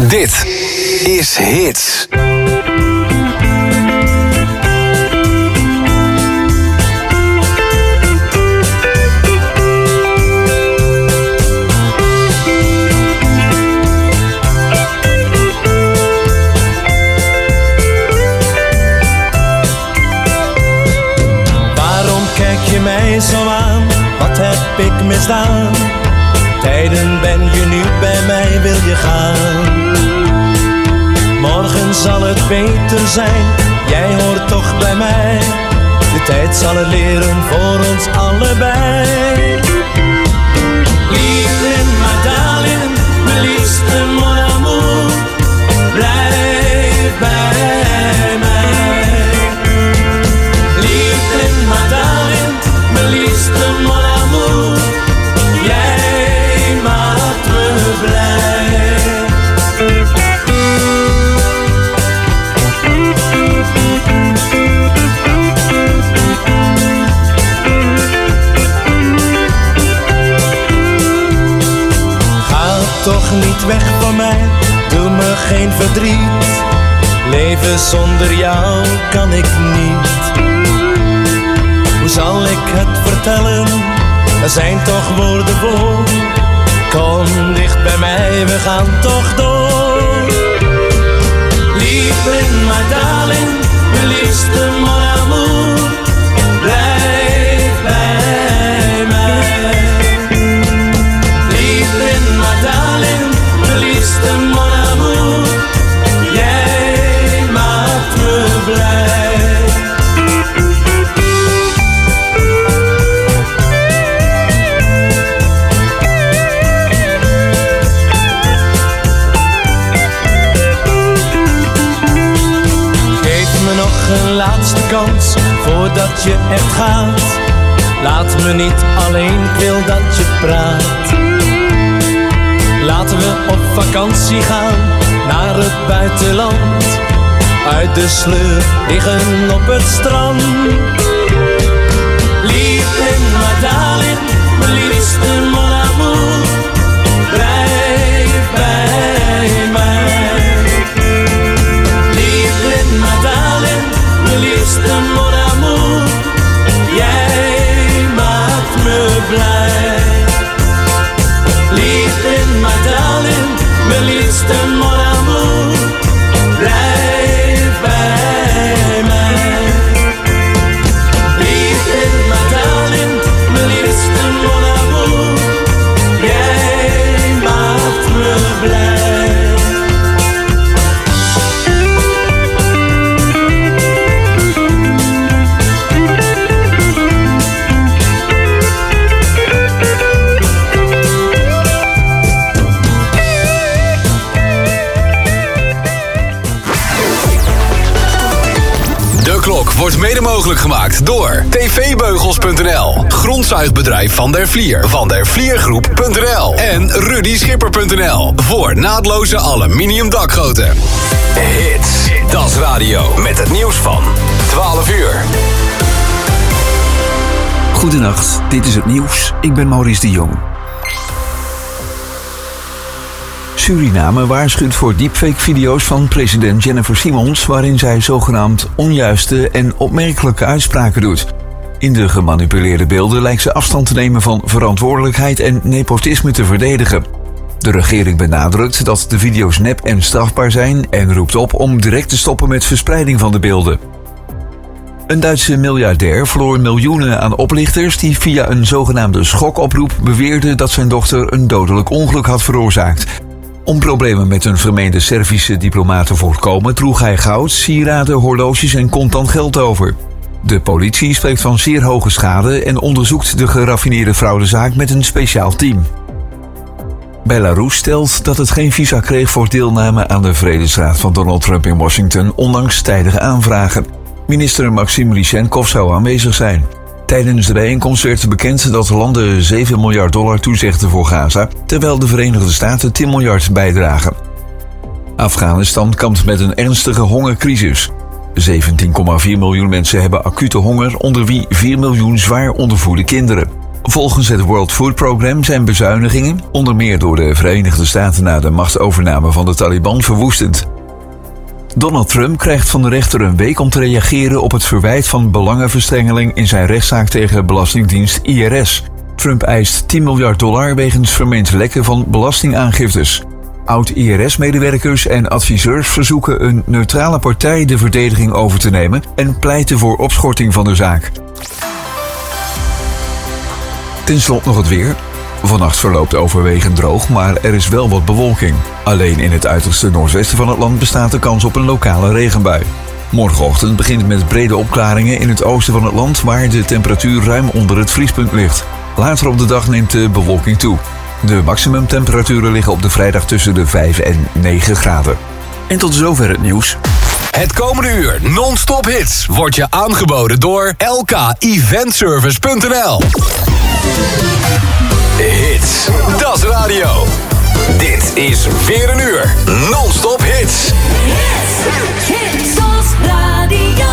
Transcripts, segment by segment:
Dit is Hits. Waarom kijk je mij zo aan? Wat heb ik misdaan? Tijden ben je nu bij mij, wil je gaan? Morgen zal het beter zijn, jij hoort toch bij mij. De tijd zal het leren voor ons allebei. Liefde, maar darling, mijn liefste mon amour, blijf bij mij. Liefde, maar darling, mijn liefste mon amour, jij maakt me blij. Toch niet weg van mij, doe me geen verdriet. Leven zonder jou kan ik niet. Hoe zal ik het vertellen? Er zijn toch woorden voor. Kom dicht bij mij, we gaan toch door. Liefde, my darling, mijn liefste mon amour, blijf bij mij. Liefde, my darling, mijn liefste mon amour, jij maakt me blij. Een laatste kans voordat je echt gaat. Laat me niet alleen, ik wil dat je praat. Laten we op vakantie gaan naar het buitenland. Uit de sleur liggen op het strand. Liefde, my darling, mijn liefste mon amour, blijf bij mij. Liefde, my darling, mijn liefste mon amour, jij maakt me blij. Liefde, my darling, mijn liefste mon amour, blijf bij mij. Liefde, my darling, mijn liefste mon amour, jij maakt me blij. Wordt mede mogelijk gemaakt door tvbeugels.nl, grondzuigbedrijf Van der Vlier, vandervliergroep.nl en rudyschipper.nl voor naadloze aluminium dakgoten. Hits, Das Radio, met het nieuws van 12 uur. Goedenacht, dit is het nieuws. Ik ben Maurice de Jong. Suriname waarschuwt voor deepfake-video's van president Jennifer Simons, waarin zij zogenaamd onjuiste en opmerkelijke uitspraken doet. In de gemanipuleerde beelden lijkt ze afstand te nemen van verantwoordelijkheid en nepotisme te verdedigen. De regering benadrukt dat de video's nep en strafbaar zijn en roept op om direct te stoppen met verspreiding van de beelden. Een Duitse miljardair verloor miljoenen aan oplichters die via een zogenaamde schokoproep beweerden dat zijn dochter een dodelijk ongeluk had veroorzaakt. Om problemen met een vermeende Servische diplomaat te voorkomen droeg hij goud, sieraden, horloges en contant geld over. De politie spreekt van zeer hoge schade en onderzoekt de geraffineerde fraudezaak met een speciaal team. Belarus stelt dat het geen visa kreeg voor deelname aan de Vredesraad van Donald Trump in Washington, ondanks tijdige aanvragen. Minister Maxim Lysenkov zou aanwezig zijn. Tijdens de bijeenkomst werd bekend dat landen $7 miljard toezegden voor Gaza, terwijl de Verenigde Staten 10 miljard bijdragen. Afghanistan kampt met een ernstige hongercrisis. 17,4 miljoen mensen hebben acute honger, onder wie 4 miljoen zwaar ondervoede kinderen. Volgens het World Food Programme zijn bezuinigingen, onder meer door de Verenigde Staten na de machtsovername van de Taliban, verwoestend. Donald Trump krijgt van de rechter een week om te reageren op het verwijt van belangenverstrengeling in zijn rechtszaak tegen Belastingdienst IRS. Trump eist $10 miljard wegens vermeend lekken van belastingaangiftes. Oud-IRS-medewerkers en adviseurs verzoeken een neutrale partij de verdediging over te nemen en pleiten voor opschorting van de zaak. Ten slotte nog het weer. Vannacht verloopt overwegend droog, maar er is wel wat bewolking. Alleen in het uiterste noordwesten van het land bestaat de kans op een lokale regenbui. Morgenochtend begint met brede opklaringen in het oosten van het land, waar de temperatuur ruim onder het vriespunt ligt. Later op de dag neemt de bewolking toe. De maximumtemperaturen liggen op de vrijdag tussen de 5 en 9 graden. En tot zover het nieuws. Het komende uur non-stop hits wordt je aangeboden door lkeventservice.nl. Hits, dat is radio. Dit is weer een uur non-stop hits. Hits als radio.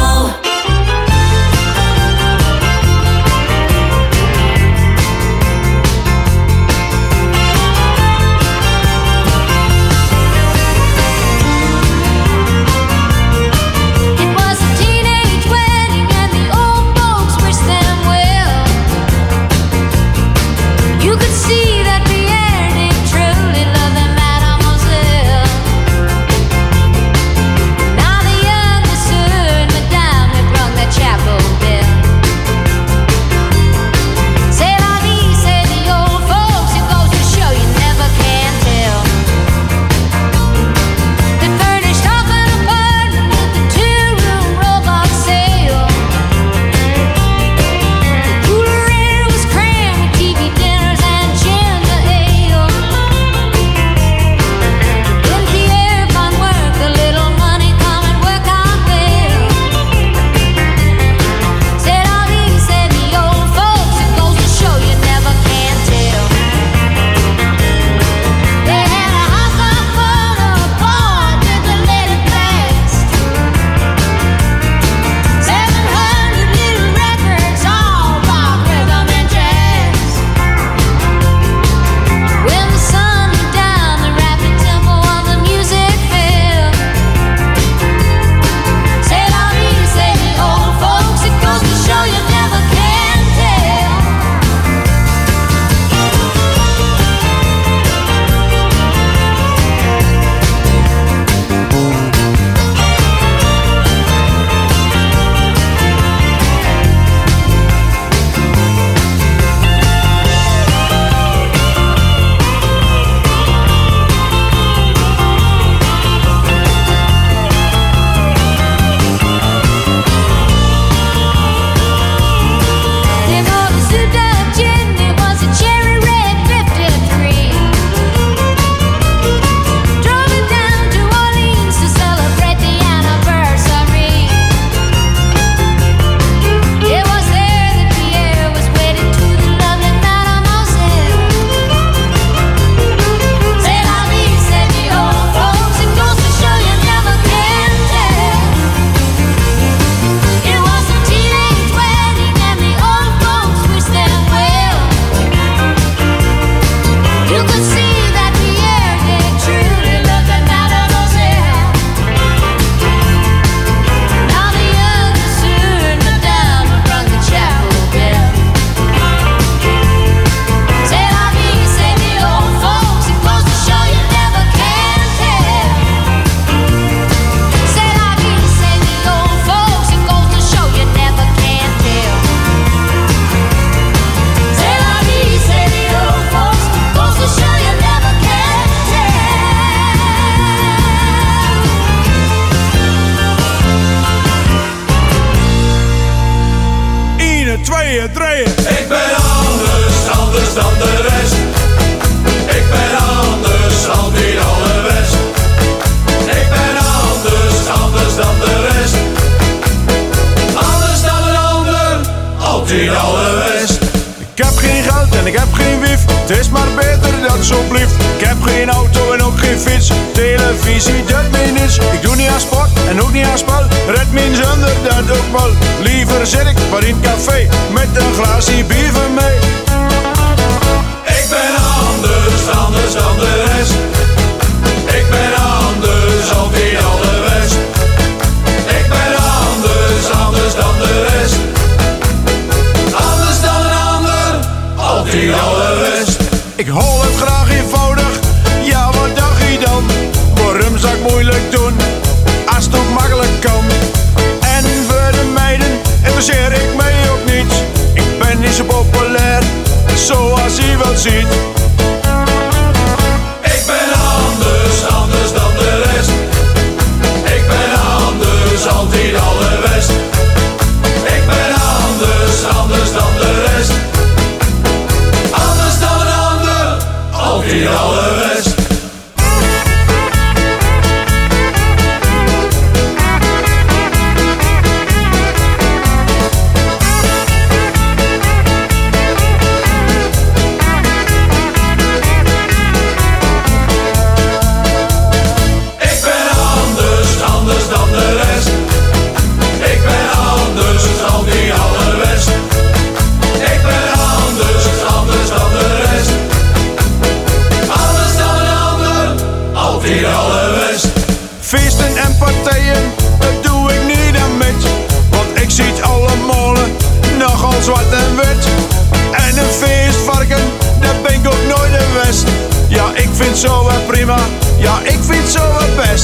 Ik ben anders dan de rest. Ik ben anders dan die alle rest. Ik ben anders dan de rest. Anders dan een ander, altijd alle rest. Ik heb geen geld en ik heb geen wief, het is maar beter dat zo blijft. Ik heb geen auto en ook geen fiets, televisie dat mij niets. Ik doe niet aan sport en ook niet aan spel, red mijn zonder dat ook wel. Liever zit ik maar in het café, met een glaasje bier van mij. Ik hol het graag eenvoudig, ja wat dacht je dan? Waarom zou ik moeilijk doen, als het ook makkelijk kan? En voor de meiden interesseer ik mij ook niet. Ik ben niet zo populair, zoals u wel ziet. Ik ben anders, anders dan de rest. Ik ben anders, altijd allerbest. Ik ben anders, anders dan de rest. Anders dan een ander, altijd allerbest. Feesten en partijen, dat doe ik niet aan met. Want ik zie het allemaal nogal zwart en wit. En een feestvarken, dat ben ik ook nooit de West. Ja, ik vind zo wel prima, ja, ik vind zo wel best.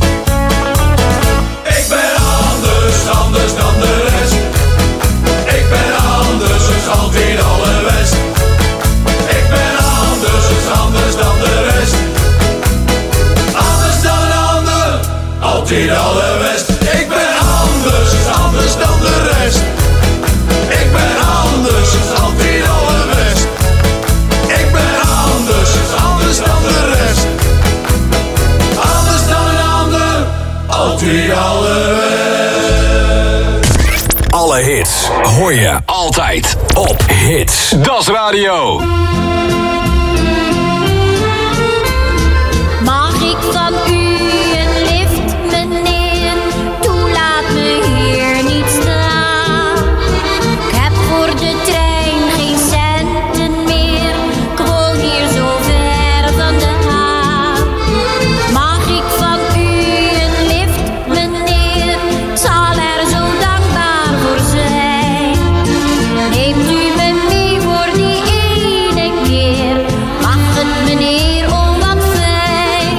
Ik ben anders, anders dan de rest. Ik ben anders, altijd allerbest. Ik ben anders, anders dan de rest. Anders dan een ander, altijd allerbest. Ik ben anders, anders dan de rest. Ik ben anders, altijd allerbest. Ik ben anders, anders dan de rest. Anders dan een ander, altijd allerbest. Alle hits hoor je altijd op Hits. Das Radio. Mag ik van u een lift, meneer? Toe laat me hier niet staan. Ik heb voor de trein geen centen meer. Ik woon hier zo ver vandaan. Mag ik van u een lift, meneer? Ik zal er zo dankbaar voor zijn. Neemt u me mee voor die ene keer? Mag het meneer, oh wat fijn.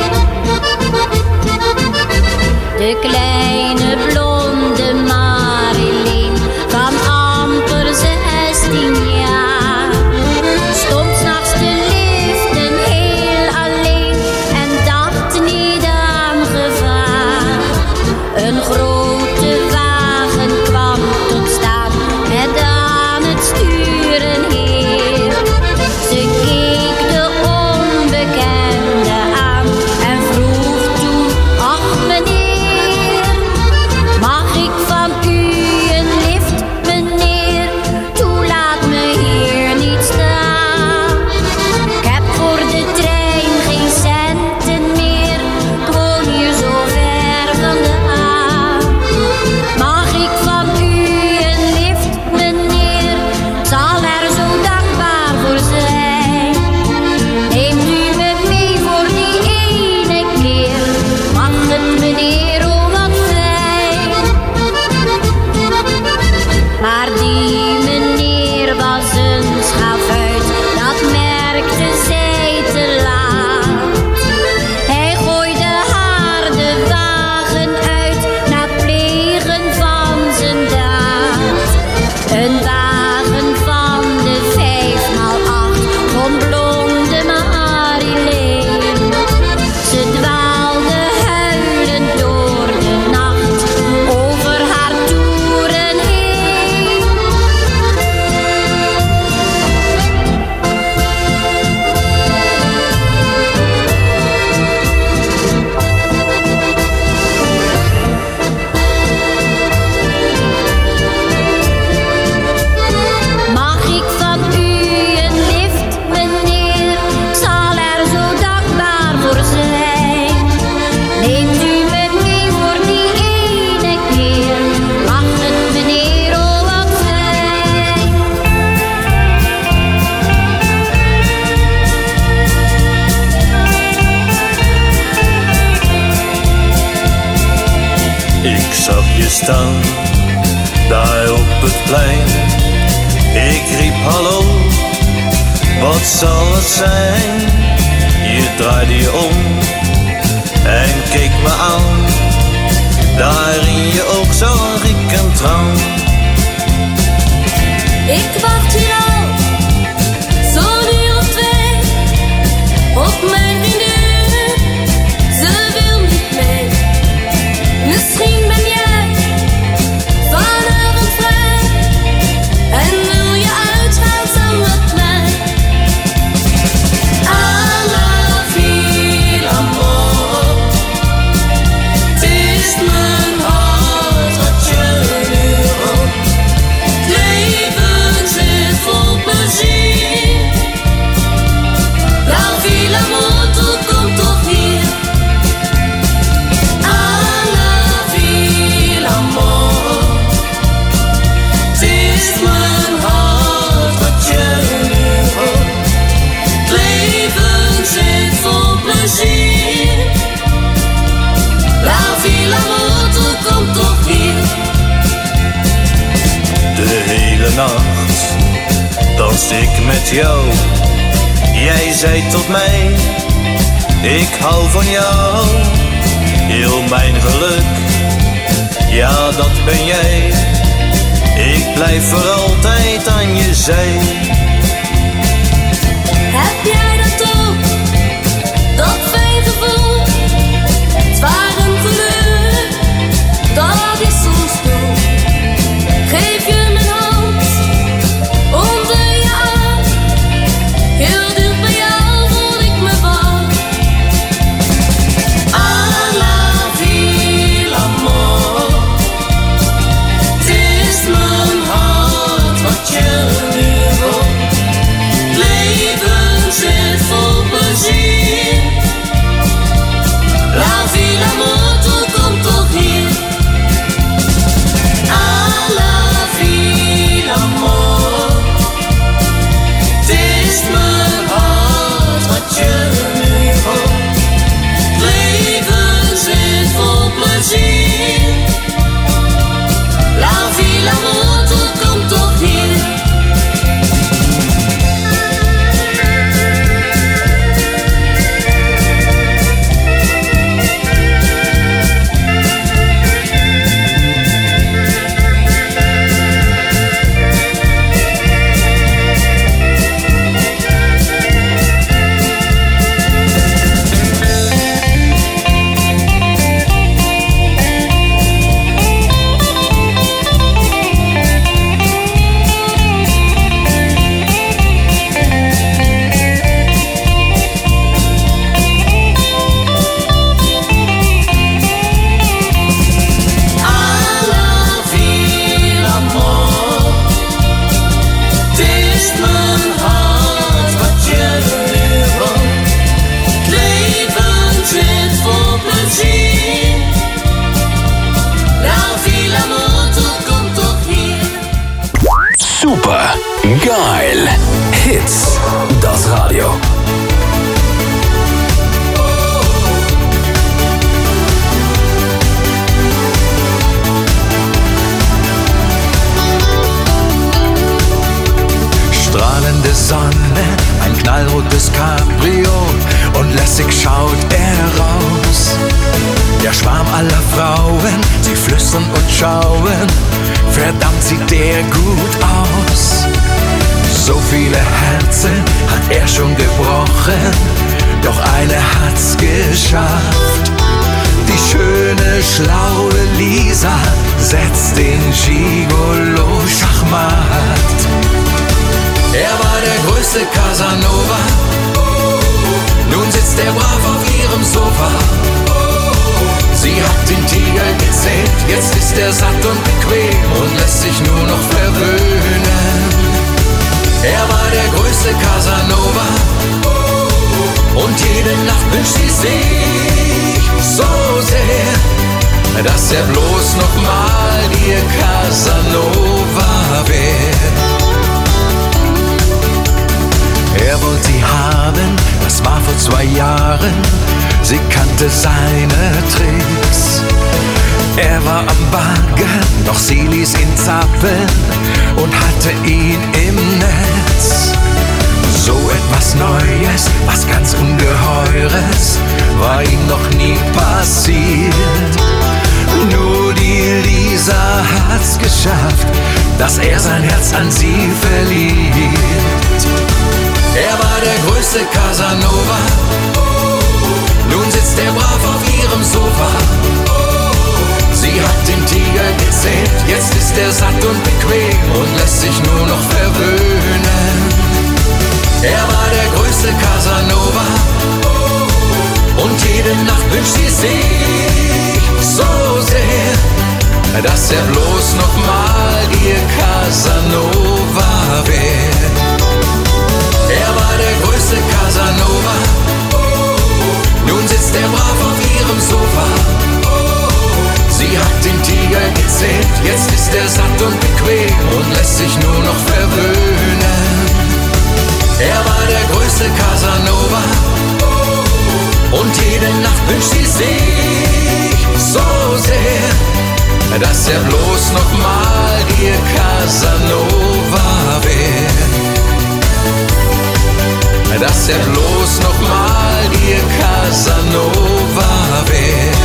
De kleine blonde Marilyn van amper 16 jaar stond 's nachts te liften heel alleen en dacht niet aan gevaar. Een grote wagen kwam tot staan met aan het stuur een heer. Ze keek de onbekende aan en vroeg toen: ach meneer, mag ik van u een lift, meneer? Toe laat me hier niet staan. Ik heb voor de trein geen centen meer. Ik woon hier zo ver vandaan. Mag ik van u een lift, meneer? Ik zal er zo dankbaar voor zijn. Neemt u me mee voor die ene keer? Mag het meneer, oh wat fijn. Maar die meneer was een schavuit, dat merkte zij te laat. Hij gooide haar de wagen uit na het plegen van zijn daad. Een wagen van de 5x8 van blonde Marilyn. Ze dwaalde huilend door de nacht over haar toeren heen. Mag ik van u een lift, meneer? Ik zal er zo dankbaar voor zijn. Neemt u me mee voor die ene keer? Mag het meneer, oh wat fijn. Ik zag je staan, daar op het plein. Ik riep hallo, Wat zal het zijn? Je draaide je om en keek me aan. Daarin je ook zag ik een traan. Ik wacht hier al zo'n uur of 2 op mijn vriendin. Ze wil niet mee. Misschien ben jij vanavond vrij en wil je uitgaan samen met mij. À la vie, l'amour. Het is mijn hart wat je nu hoort. Het leven zit vol plezier. La vie, l'amour, toe komt toch hier. À la vie, l'amour. Het is mijn hart wat je nu hoort. Het leven zit vol plezier. La vie, l'amour, toe komt toch hier. De hele nacht danste ik met jou. Jij zei tot mij, ik hou van jou. Heel mijn geluk, ja dat ben jij. Ik blijf voor altijd aan je zij. Heb jij dat ook? Dat fijn gevoel. Zwaar en geluk. Dat is soms toe. Geef je mijn hand onder je arm. Heel dicht bij jou voel ik me warm. À la vie, l'amour. Het is mijn hart wat je nu hoort. Het leven zit vol plezier. La vie, l'amour, toe komt toch hier. À la vie, l'amour. Het is mijn hart wat je nu hoort. Het leven zit vol plezier. La vie, l'amour, toe komt toch hier. Super geil. Hits. Das Radio. Strahlende Sonne, ein knallrotes Cabrio und lässig schaut er raus. Der Schwarm aller Frauen, sie flüstern und schauen, verdammt sieht der gut aus. So viele Herzen hat er schon gebrochen, doch eine hat's geschafft. Die schöne, schlaue Lisa setzt den Gigolo Schachmatt. Er war der größte Casanova, nun sitzt er brav auf ihrem Sofa. Sie hat den Tiger gezähmt, jetzt ist er satt und bequem und lässt sich nur noch verwöhnen. Er war der größte Casanova und jede Nacht wünscht sie sich so sehr, dass er bloß noch mal ihr Casanova wird. Er wollte sie haben, das war vor 2 Jahren, sie kannte seine Tricks. Er war am Wagen, doch sie ließ ihn zappeln und hatte ihn im Netz. So etwas Neues, was ganz Ungeheures, war ihm noch nie passiert. Nur die Lisa hat's geschafft, dass er sein Herz an sie verliebt. Er war der größte Casanova, nun sitzt er brav auf ihrem Sofa. Sie hat den Tiger gezähmt, jetzt ist er satt und bequem und lässt sich nur noch verwöhnen. Er war der größte Casanova und jede Nacht wünscht sie sich so sehr, dass er bloß noch mal ihr Casanova wäre. Er war der größte Casanova, nun sitzt er brav auf ihrem Sofa. Sie hat den Tiger gezähmt, jetzt ist er satt und bequem und lässt sich nur noch verwöhnen. Er war der größte Casanova und jede Nacht wünscht sie sich so sehr, dass er bloß noch mal ihr Casanova wäre. Dass er bloß noch mal ihr Casanova wäre.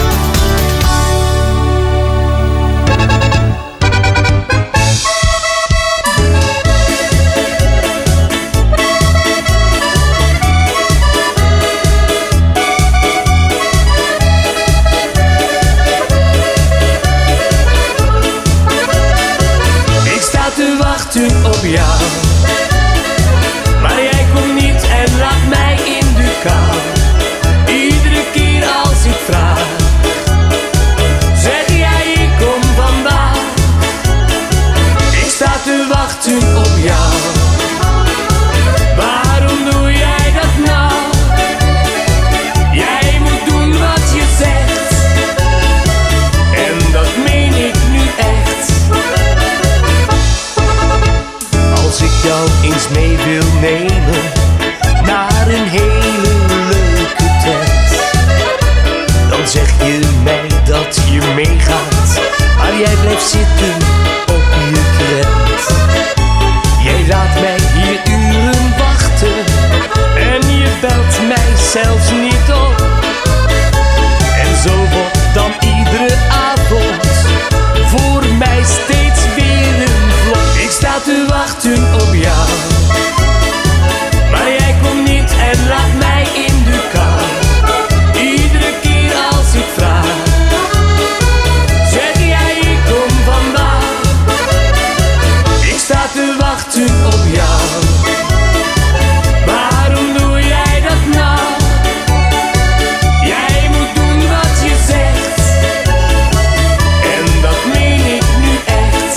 Op jou, maar jij komt niet en laat mij in de kou. Iedere keer als ik vraag, zeg jij ik kom vandaag. Ik sta te wachten op jou. Waarom doe jij dat nou? Jij moet doen wat je zegt, en dat meen ik nu echt. Als ik jou eens mee wil nemen naar een hele leuke tent, dan zeg je mij dat je meegaat, maar jij blijft zitten op je krent. Jij laat mij hier uren wachten en je belt mij zelfs niet op. En zo wordt dan iedere avond voor mij steeds weer een vlog. Ik sta te wachten op jou, maar jij komt niet en laat mij in de kou. Iedere keer als ik vraag, zeg jij ik kom vandaag. Ik sta te wachten op jou. Waarom doe jij dat nou? Jij moet doen wat je zegt, en dat meen ik nu echt.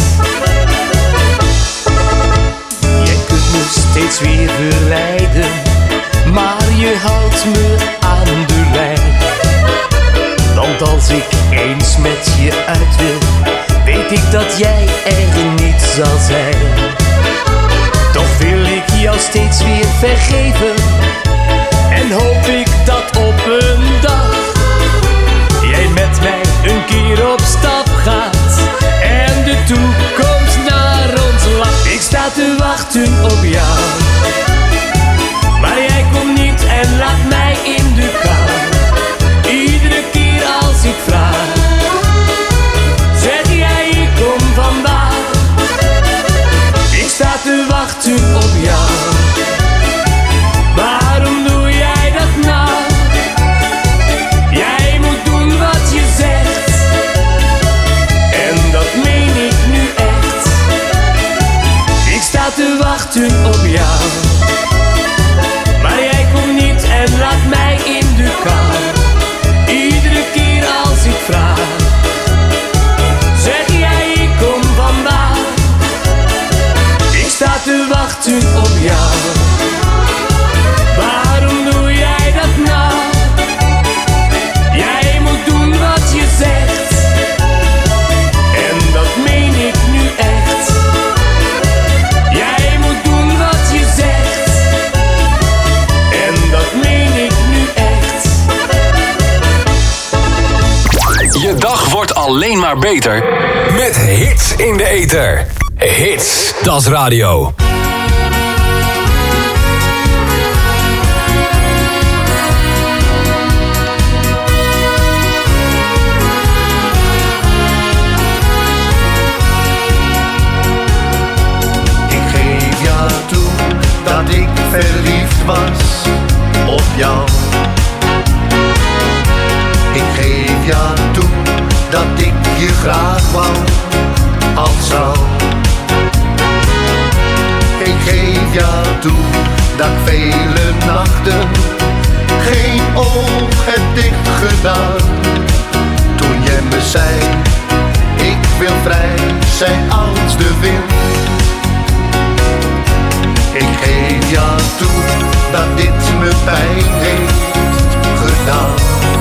Jij kunt me steeds weer verleiden, maar je houdt me aan de lijn. Want als ik eens met je uit wil, weet ik dat jij er niet zal zijn. Toch wil ik jou steeds weer vergeven en hoop ik dat op een dag jij met mij een keer op stap gaat en de toekomst naar ons lacht. Ik sta te wachten op jou, maar jij komt niet en laat mij in de kou. Iedere keer als ik vraag, zeg jij ik kom vandaag. Ik sta te wachten op jou. Waarom doe jij dat nou? Jij moet doen wat je zegt, en dat meen ik nu echt. Ik sta te wachten op jou, maar jij komt niet en laat mij in de kou. Iedere keer als ik vraag, zeg jij ik kom vandaag. Ik sta te wachten op jou. Waarom doe jij dat nou? Jij moet doen wat je zegt, en dat meen ik nu echt. Jij moet doen wat je zegt, en dat meen ik nu echt. Je dag wordt alleen maar beter met hits in de ether. Hits, dat is radio. graag wou, als zou. Ik geef jou toe dat ik vele nachten geen oog heb dicht gedaan. Toen jij me zei, ik wil vrij zijn als de wind. Ik geef jou toe dat dit me pijn heeft gedaan.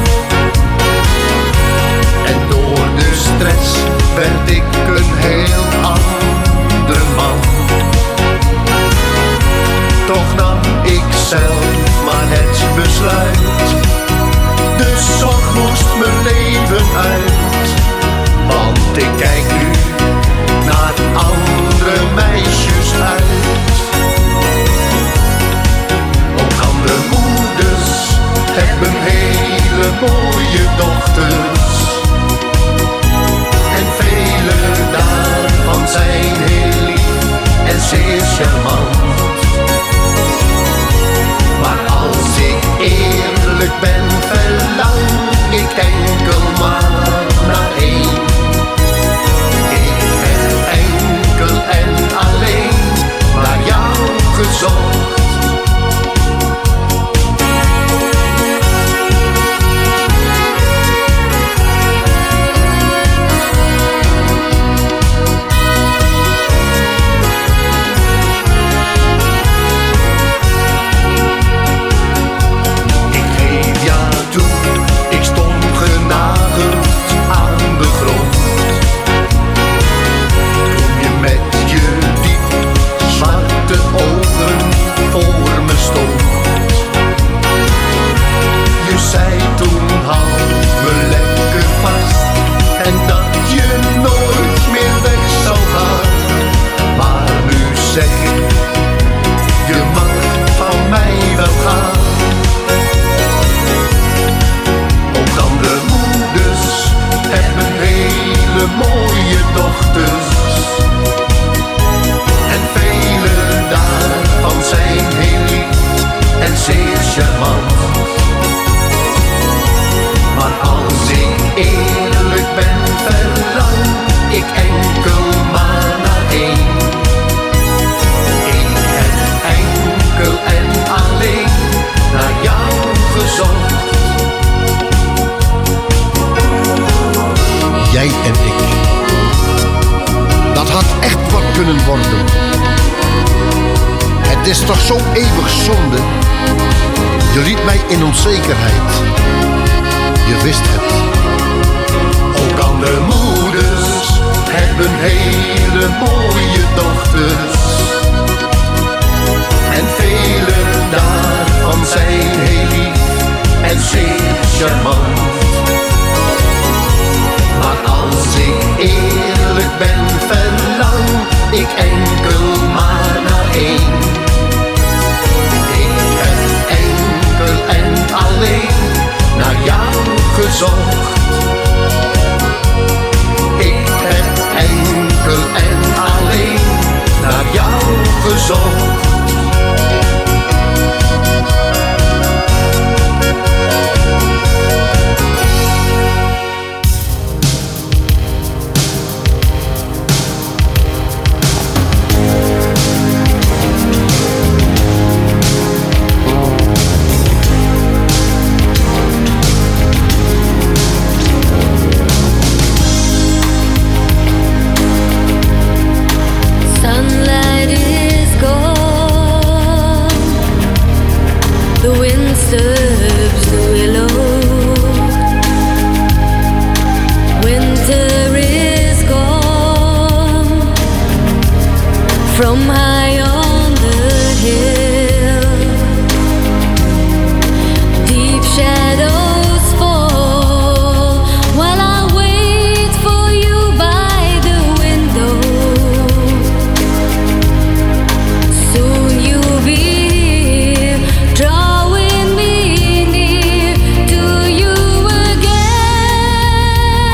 En door de stress werd ik een heel ander man. Toch nam ik zelf maar het besluit. De zorg moest mijn leven uit. Want ik kijk nu naar andere meisjes uit. Ook andere moeders hebben hele mooie dochters. En vele daarvan zijn heel lief en zeer charmant. Maar als ik eerlijk ben, verlang ik enkel maar naar één. Ik heb enkel en alleen naar jou gezocht.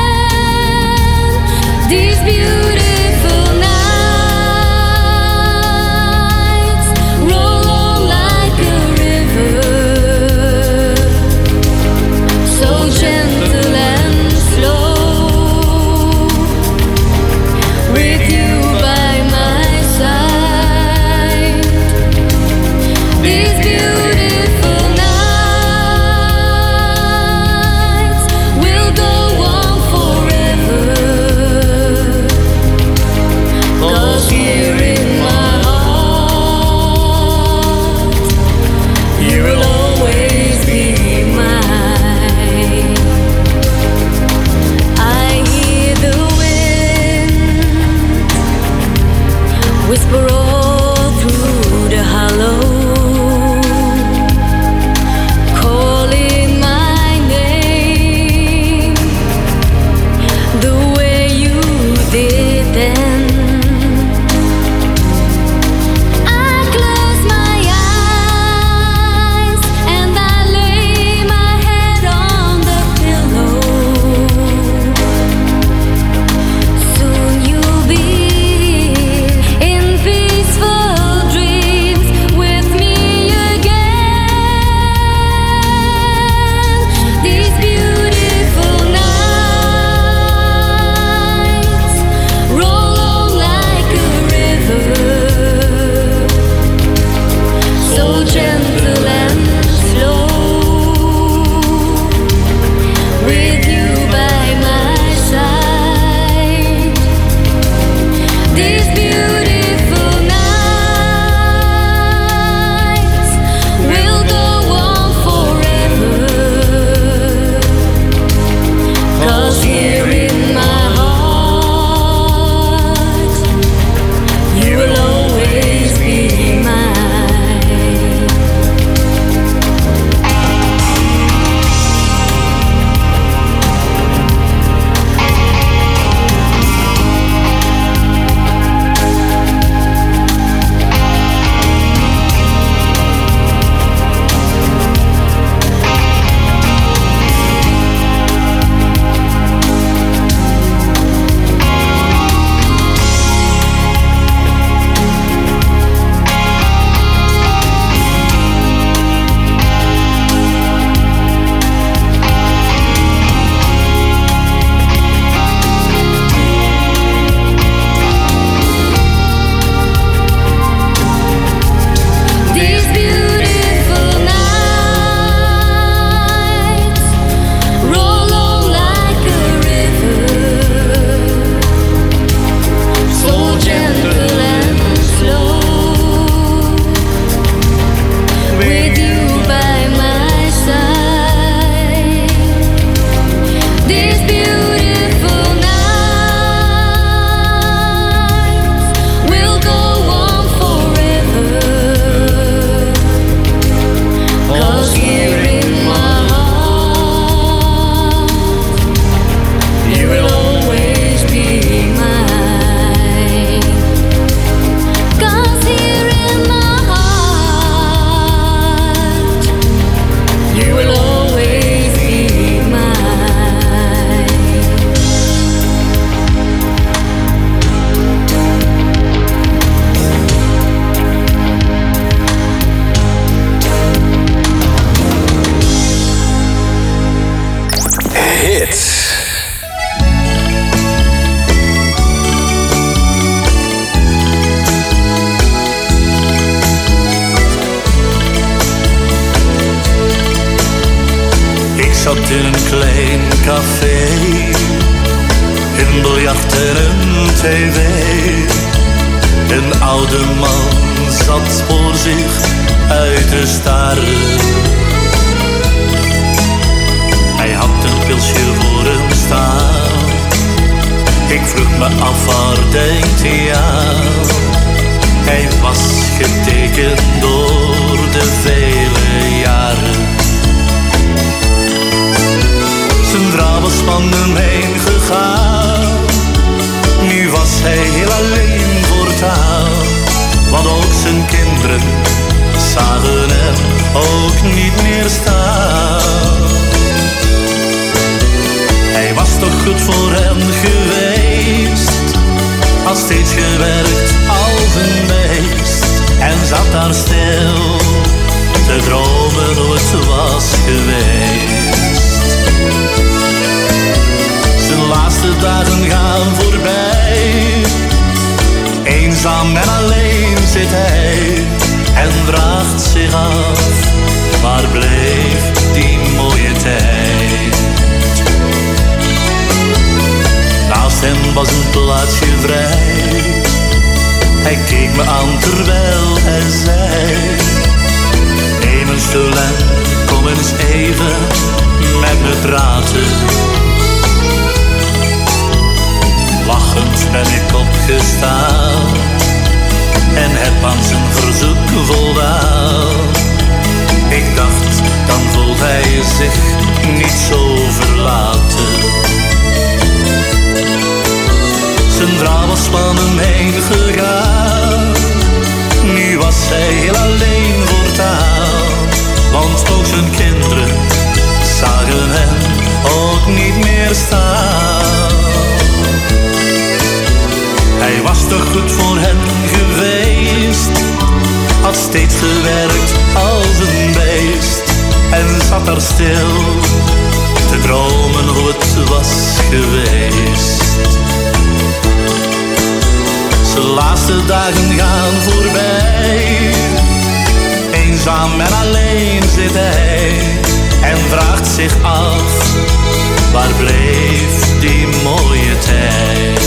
These beautiful nights. Hits. Ik zat in een klein café, een biljart en een tv. Een oude man zat voor zich uit te staren. Hij had een pilsje voor hem staan. Ik vroeg me af, waar denkt hij aan? Hij was getekend door de vele jaren. Zijn vrouw was van hem heen gegaan. Nu was hij heel alleen voortaan. Want ook zijn kinderen zagen hem ook niet meer staan. Hij was toch goed voor hen geweest. Had steeds gewerkt als een beest. En zat daar stil te dromen hoe het was geweest. Zijn laatste dagen gaan voorbij. Eenzaam en alleen zit hij en vraagt zich af, waar bleef die mooie tijd? Naast hem was een plaatsje vrij. Hij keek me aan terwijl hij zei, neem een stoel en kom eens even met me praten. Lachend ben ik opgestaan en heb aan zijn verzoek voldaan. Ik dacht, dan voelt hij zich niet zo verlaten. Zijn vrouw was van hem heen gegaan. Nu was hij heel alleen voortaan. Want ook zijn kinderen zagen hem ook niet meer staan. Hij was toch goed voor hen geweest. Had steeds gewerkt als een beest. En zat daar stil te dromen hoe het was geweest. Zijn laatste dagen gaan voorbij. Eenzaam en alleen zit hij en vraagt zich af, waar bleef die mooie tijd?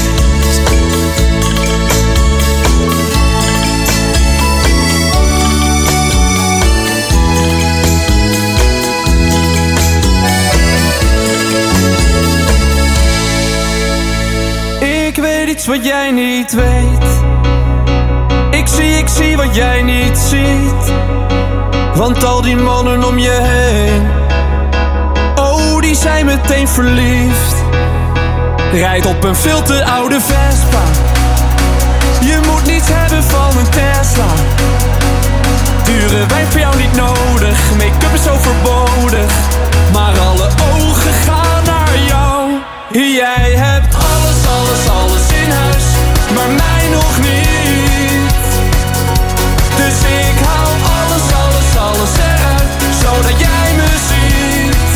Ik weet iets wat jij niet weet. Ik zie wat jij niet ziet. Want al die mannen om je heen, oh, die zijn meteen verliefd. Rijdt op een veel te oude Vespa. Je moet niets hebben van een Tesla. Dure wijn voor jou niet nodig. Make-up is overbodig. Maar alle ogen gaan naar jou. Jij hebt alles, alles, alles in huis, maar mij nog niet. Dus ik haal alles, alles, alles eruit, zodat jij me ziet.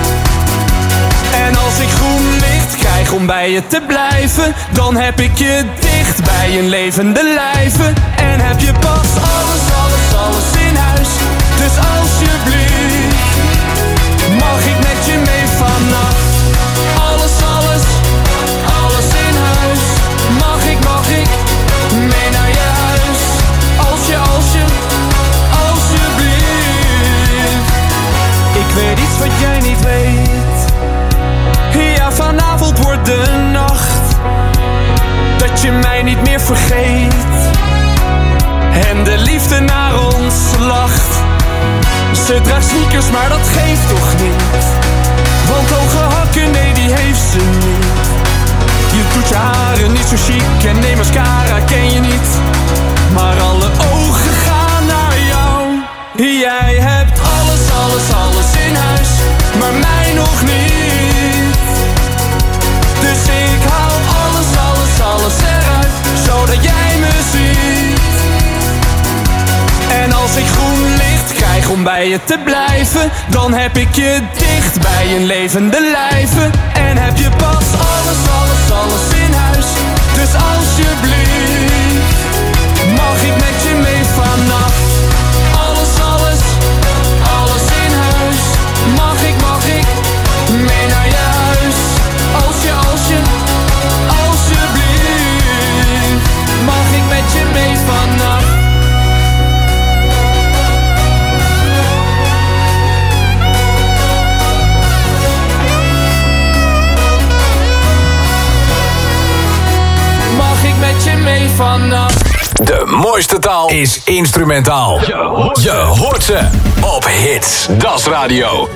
En als ik groen licht krijg om bij je te blijven, dan heb ik je dicht bij een levende lijve. En heb je pas alles, alles, alles in huis. Dus alsjeblieft, mag ik met je mee vannacht? Alles, alles, alles in huis. Mag ik mee naar je huis? Alsjeblieft. Ik weet iets wat jij niet weet. Ja, vanavond wordt de nacht dat je mij niet meer vergeet. En de liefde naar ons lacht. Ze draagt sneakers, maar dat geeft toch niet. Want hoge hakken, nee, die heeft ze niet. Je doet je haren niet zo chic en nee, mascara ken je niet. Maar alle ogen gaan naar jou. Jij hebt alles, alles, alles in huis, maar mij nog niet. Dus ik haal alles, alles, alles eruit, zodat jij me ziet. En als ik groen licht krijg om bij je te blijven. Dan heb ik je dicht bij een levende lijven. En heb je pas alles in huis. Dus alsjeblieft, mag ik met je mee vannacht? Alles in huis. Mag ik mee naar je huis? Alsjeblieft, mag ik met je mee vannacht? Mag ik met je mee vannacht? De mooiste taal is instrumentaal. Je hoort ze op Hits. Das Radio.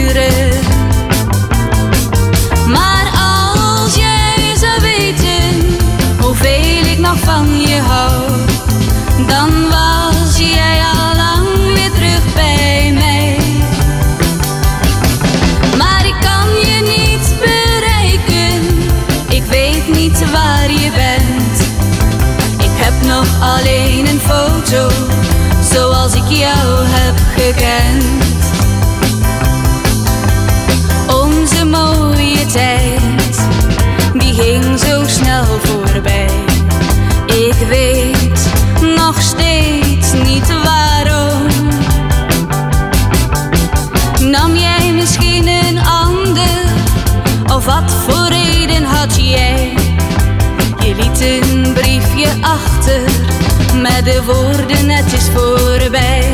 uren. Maar als jij zou weten hoeveel ik nog van je hou, dan was jij al lang weer terug bij mij. Maar ik kan je niet bereiken, ik weet niet waar je bent. Ik heb nog alleen een foto, zoals ik jou heb gekend. Onze mooie tijd, die ging zo snel voorbij. Ik weet nog steeds niet waarom. Nam jij misschien een ander, of wat voor reden had jij? Je liet een briefje achter met de woorden het is voorbij.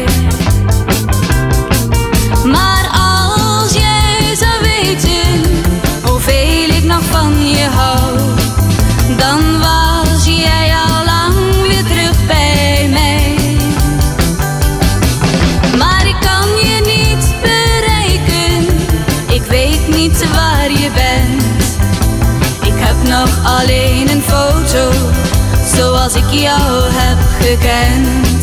Maar als jij zou weten hoeveel ik nog van je hou, dan was jij al lang weer terug bij mij. Maar ik kan je niet bereiken, ik weet niet waar je bent. Ik heb nog alleen een foto, zoals ik jou heb gekend.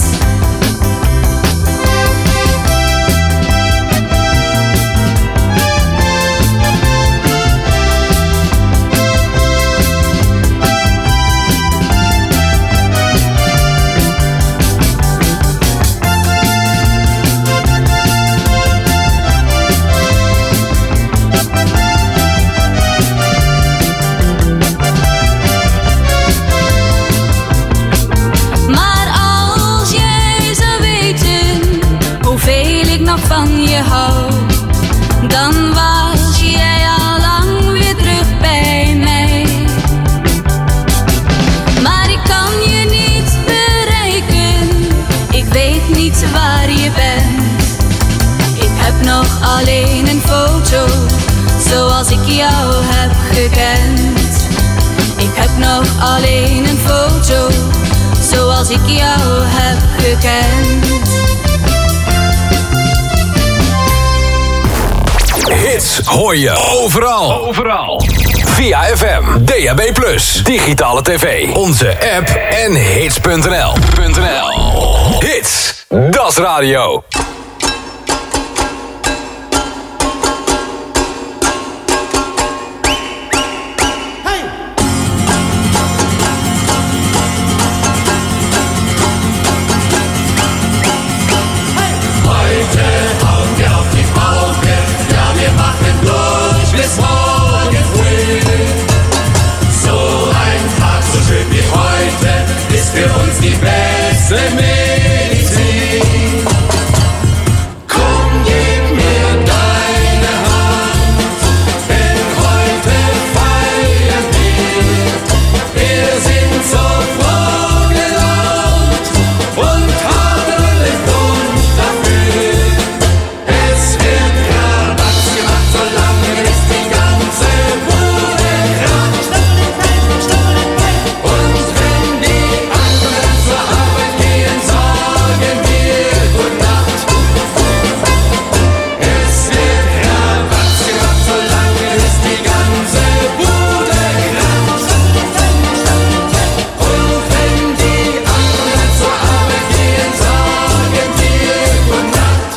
Van je hou, dan was jij al lang weer terug bij mij. Maar ik kan je niet bereiken, ik weet niet waar je bent. Ik heb nog alleen een foto, zoals ik jou heb gekend. Ik heb nog alleen een foto, zoals ik jou heb gekend. Hits hoor je overal. Via FM, DAB+, digitale tv, onze app en hits.nl. Hits, das radio. Bis morgen früh. So ein Tag so schön wie heute ist für uns die beste Medizin. Komm, gib mir deine Hand, denn heute feiern wir. Wir sind so froh gelaunt und haben den Grund dafür. Es wird Rabatz gemacht, solange es die ganze Bude kracht. Und wenn die anderen zur Arbeit gehen, sagen wir Gute Nacht. Es wird Rabatz gemacht, solange es die ganze Bude kracht. Und wenn die anderen zur Arbeit gehen, sagen wir Gute Nacht.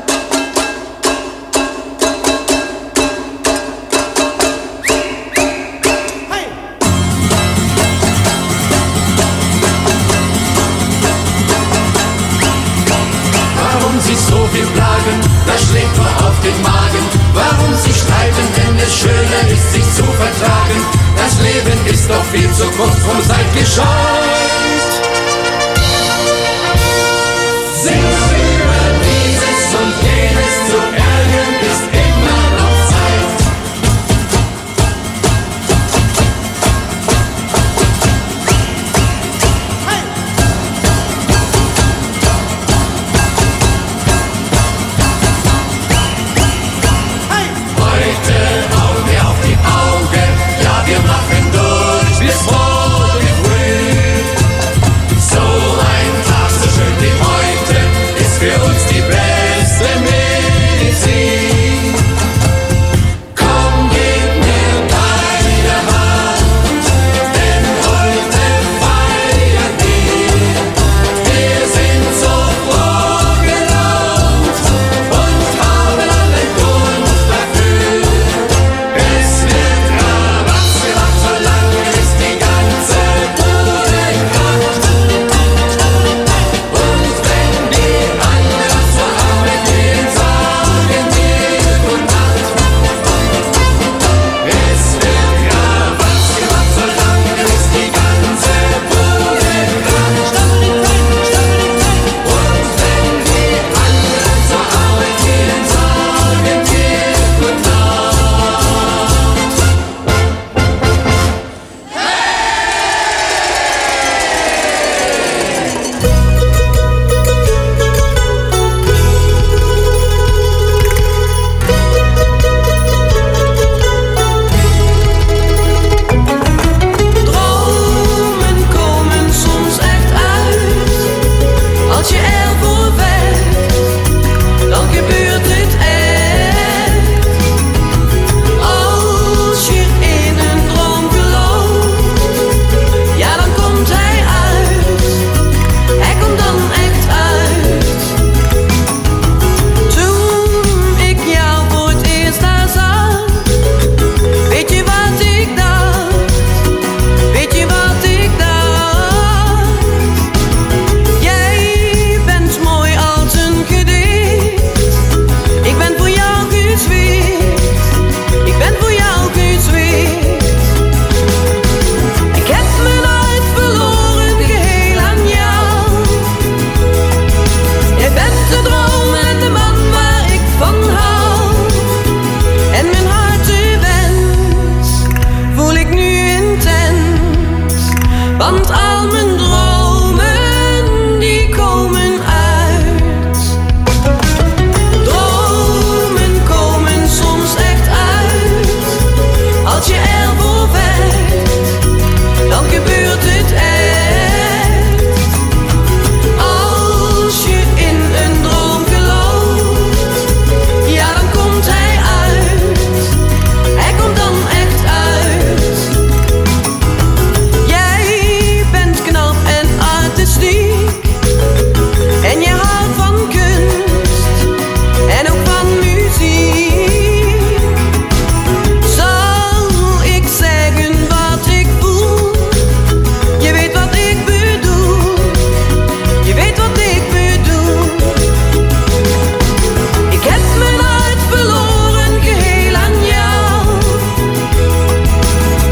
Warum sie so viel plagen, das schlägt nur auf den Magen. Warum sie streiten, wenn es schöner ist, sich zu vertragen. Das Leben ist doch viel zu kurz, drum seid gescheut. Sich über dieses und jenes zu ärgern, ist immer noch Zeit. Heute Auge auf die Augen, ja wir machen durch bis morgen früh.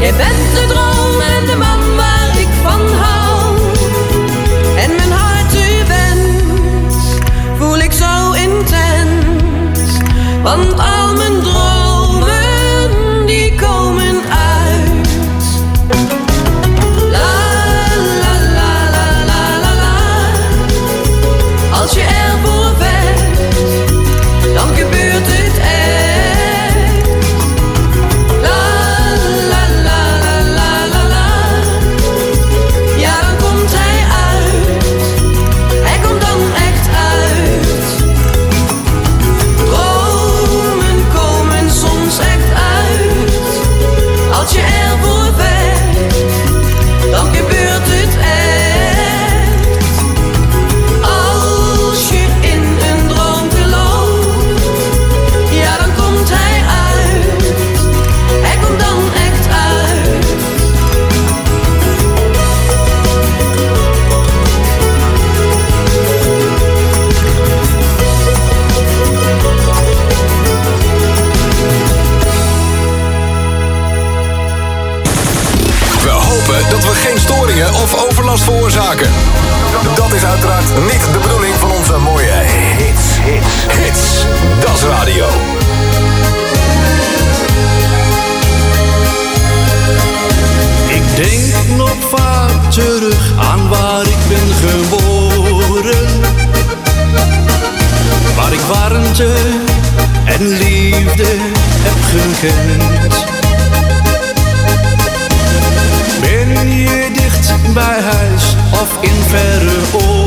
Jij bent de droom en de man waar ik van hou. En mijn hart u wens, voel ik zo intens. Want al mijn dromen, die komen uit. La la la la la la la. Als je ervoor vecht, dan gebeurt het echt. La la la la la la la. Ja, dan komt hij uit. Hij komt dan echt uit. Dromen komen soms echt uit. Als je ervoor vecht, dan gebeurt het echt. Als je in een droom gelooft, ja, dan komt hij uit. Hij komt dan echt uit. We hopen dat we geen storingen of overlast veroorzaken. Dat is uiteraard niet de bedoeling van onze mooie hits. Dat is radio. Ik denk nog vaak terug aan waar ik ben geboren. Waar ik warmte en liefde heb gekend. Ben je dicht bij huis of in verre oorden?